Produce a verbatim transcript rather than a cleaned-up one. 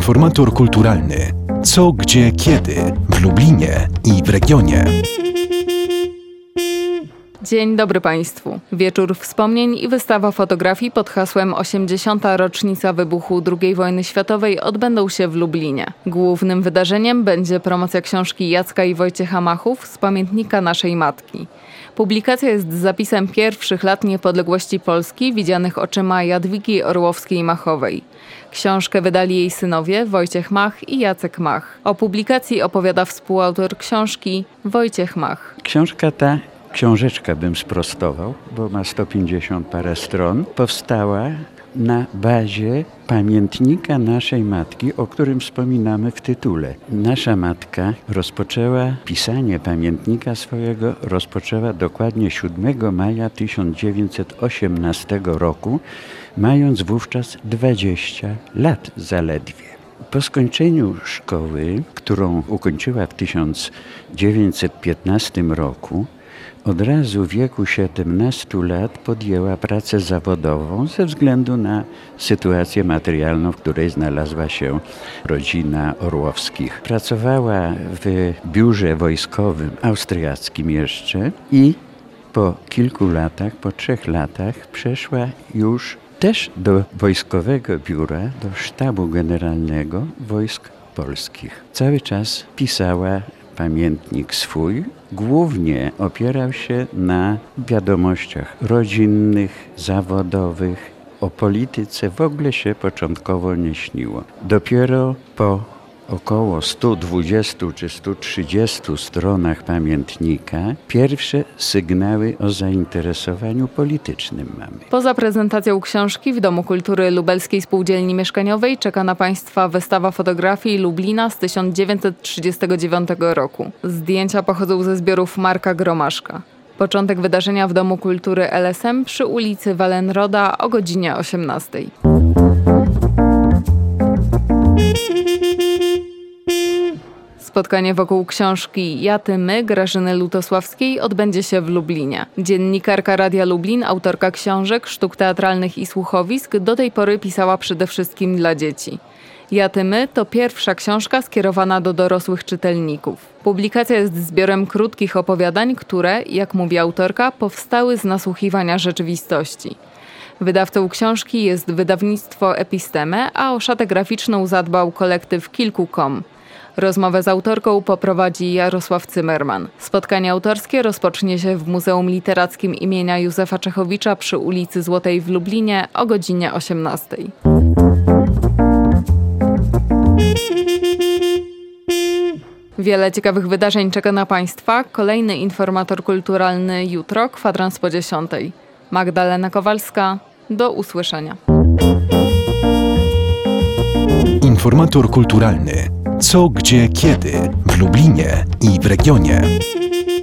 Informator kulturalny. Co, gdzie, kiedy w Lublinie i w regionie. Dzień dobry Państwu. Wieczór wspomnień i wystawa fotografii pod hasłem osiemdziesiąta rocznica wybuchu drugiej wojny światowej odbędą się w Lublinie. Głównym wydarzeniem będzie promocja książki Jacka i Wojciecha Machów z pamiętnika naszej matki. Publikacja jest zapisem pierwszych lat niepodległości Polski widzianych oczyma Jadwigi Orłowskiej-Machowej. Książkę wydali jej synowie Wojciech Mach i Jacek Mach. O publikacji opowiada współautor książki Wojciech Mach. Książka ta, książeczka bym sprostował, bo ma sto pięćdziesiąt parę stron, powstała na bazie pamiętnika naszej matki, o którym wspominamy w tytule. Nasza matka rozpoczęła pisanie pamiętnika swojego, rozpoczęła dokładnie siódmego maja tysiąc dziewięćset osiemnastego roku, mając wówczas dwadzieścia lat zaledwie. Po skończeniu szkoły, którą ukończyła w tysiąc dziewięćset piętnastym roku, od razu w wieku siedemnastu lat podjęła pracę zawodową ze względu na sytuację materialną, w której znalazła się rodzina Orłowskich. Pracowała w biurze wojskowym austriackim jeszcze i po kilku latach, po trzech latach przeszła już też do wojskowego biura, do sztabu generalnego wojsk polskich. Cały czas pisała pamiętnik swój, głównie opierał się na wiadomościach rodzinnych, zawodowych. O polityce w ogóle się początkowo nie śniło. Dopiero po około stu dwudziestu czy stu trzydziestu stronach pamiętnika pierwsze sygnały o zainteresowaniu politycznym mamy. Poza prezentacją książki w Domu Kultury Lubelskiej Spółdzielni Mieszkaniowej czeka na Państwa wystawa fotografii Lublina z tysiąc dziewięćset trzydziestego dziewiątego roku. Zdjęcia pochodzą ze zbiorów Marka Gromaszka. Początek wydarzenia w Domu Kultury L S M przy ulicy Wallenroda o godzinie osiemnastej. Spotkanie wokół książki Ja, ty, my Grażyny Lutosławskiej odbędzie się w Lublinie. Dziennikarka Radia Lublin, autorka książek, sztuk teatralnych i słuchowisk, do tej pory pisała przede wszystkim dla dzieci. Ja, ty, my to pierwsza książka skierowana do dorosłych czytelników. Publikacja jest zbiorem krótkich opowiadań, które, jak mówi autorka, powstały z nasłuchiwania rzeczywistości. Wydawcą książki jest wydawnictwo Episteme, a o szatę graficzną zadbał kolektyw Kilku kropka com. Rozmowę z autorką poprowadzi Jarosław Cymerman. Spotkanie autorskie rozpocznie się w Muzeum Literackim imienia Józefa Czechowicza przy ulicy Złotej w Lublinie o godzinie osiemnastej. Wiele ciekawych wydarzeń czeka na Państwa. Kolejny informator kulturalny jutro, kwadrans po dziesiątej. Magdalena Kowalska, do usłyszenia. Informator kulturalny. Co, gdzie, kiedy w Lublinie i w regionie.